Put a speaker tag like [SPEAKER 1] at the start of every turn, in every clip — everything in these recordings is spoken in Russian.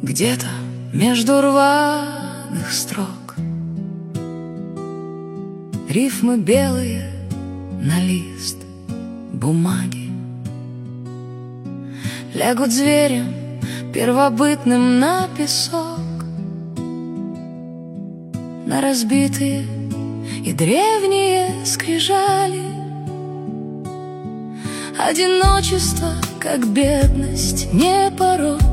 [SPEAKER 1] Где-то между рваных строк рифмы белые на лист бумаги лягут зверем первобытным на песок, на разбитые и древние скрижали. Одиночество, как бедность, не порок.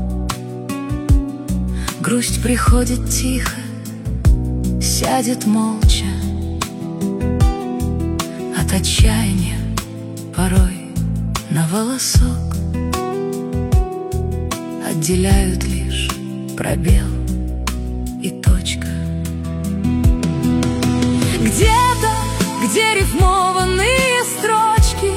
[SPEAKER 1] Грусть приходит тихо, сядет молча. От отчаяния порой на волосок отделяют лишь пробел и точка. Где-то, где рифмованные строчки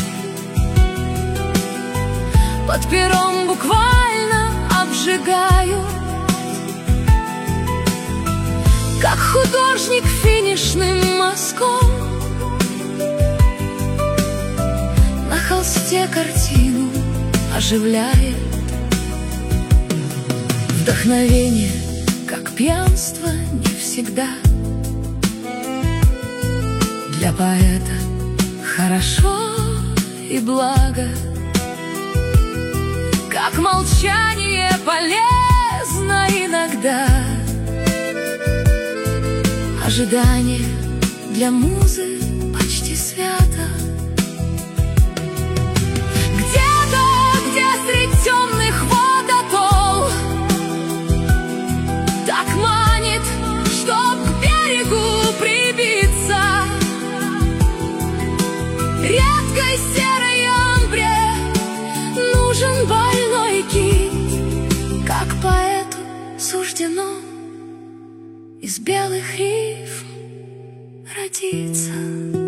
[SPEAKER 1] под пером буквально обжигают, как художник финишным мазком на холсте картину оживляет. Вдохновение, как пьянство, не всегда для поэта хорошо и благо, как молчание полезно иногда. Ожидание для музы почти свято. Где-то, где средь темных вод атолл так манит, чтоб к берегу прибиться, редкой серой амбре нужен больной кит, как поэту суждено из белых рифм родиться.